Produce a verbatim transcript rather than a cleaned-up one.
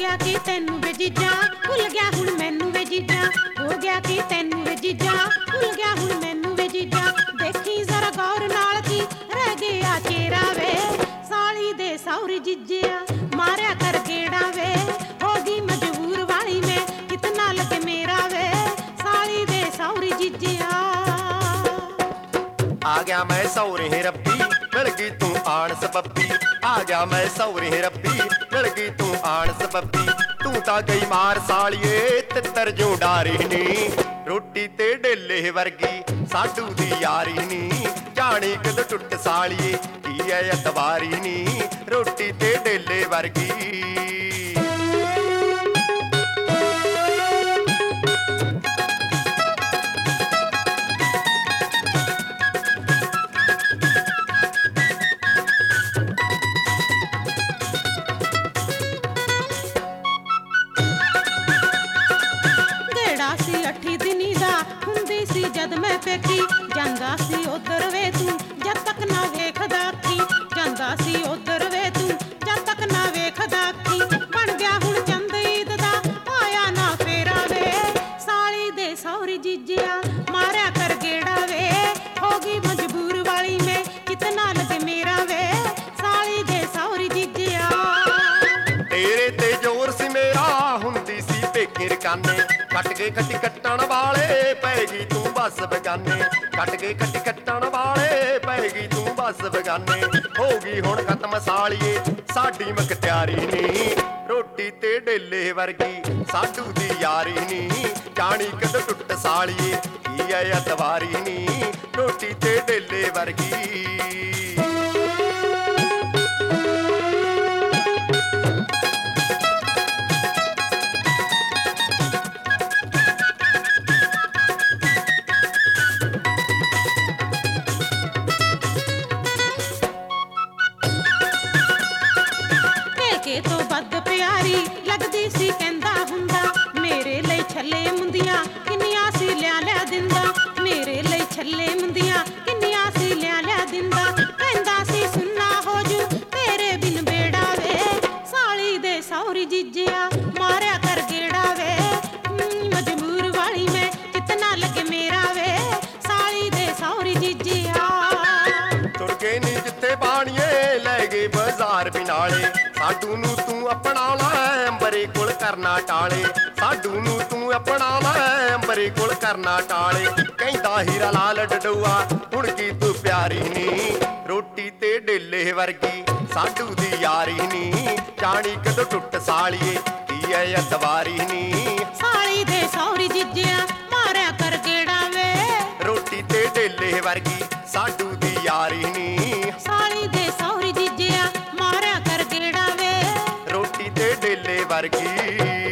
गया कि तैनू वे जीजा भुल गया हुण मैनू वे जीजा हो गया कि तैनू वे जीजा भुल गया हुण मैनू वे जीजा देखी जरा गौर नाल की रह गया चेहरा वे साली दे सौरी जीजिया मारिया कर गेड़ा वे होगी मजबूर वाली में कितना लगे मेरा वे साली दे सौरी जीजिया आ गया मैं सौरे रब्बी मिल गई तू आन सबब्बी आ गया मैं सौरे रब्बी मिल गई तू आन सबब्बी तू तां गई मार सालिए तित्तर जो डारी नी रोटी ते डेले वर्गी साडू दी यारी नी जानी कद टुट सालिए की है अतवारी नी रोटी ते डेले वर्गी जद मैं पेकी जांदा सी उधर वे तू जद तक ना वेखदा की जांदा सी उधर वे तू जद तक ना वेखदा की बन गया हुण चंद ईद दा आया ना फेरा वे साली दे सौरी जीजिया मारिया कर गेड़ा वे होगी मजबूर वाली में कितना लगे मेरा वे साली दे सौरी जीजिया तेरे ते जोर सी मेरा हुंदी सी पेके रकाने कट के खट्टी कट्टण वाले पैगी तू बस बगाने कट के खट्टी कट्टण वाले पैगी तू बस बगाने होगी हुण खत्म सालिए साडी मखत्यारी नी रोटी ते डेले वर्गी साडू दी यारी नी जानी कद टुट सालिए की है अतवारी नी रोटी ते डेले वर्गी तो बद प्यारी लगदी सी कहंदा हुंदा मेरे लई छल्ले मुंदियां किन्नियां सी लिया लिया दिंदा मेरे लई छल्ले मुंदियां किन्नियां सी लिया लिया दिंदा कहंदा सी सुन्ना हो जू तेरे बिन बेड़ा वे साली दे सौरी जीजिया मारिया कर गेड़ा वे मजबूर वाली में कितना लगे मेरा वे साली दे सौरी जीजिया तुर के नी जिथे बाणिए लै गए बाजार बिनाले साडू नू तू अपना लै अंबरे कोल करना टाले साडू नू तू अपना लै अंबरे कोल करना टाले कहंदा हीरा लाल डडुआ हुण की तू प्यारी नी रोटी ते डेले वर्गी साडू दी यारी नी जानी कदों टुट सालिए की है अतवारी नी साली दे सौरी जीजिया मारिया कर गेड़ा वे रोटी ते डेले वर्गी साडू दी यारी नी साली दे सौरी जीजिया मारिया कर गेड़ा वे रोटी ते डेले वर्गी।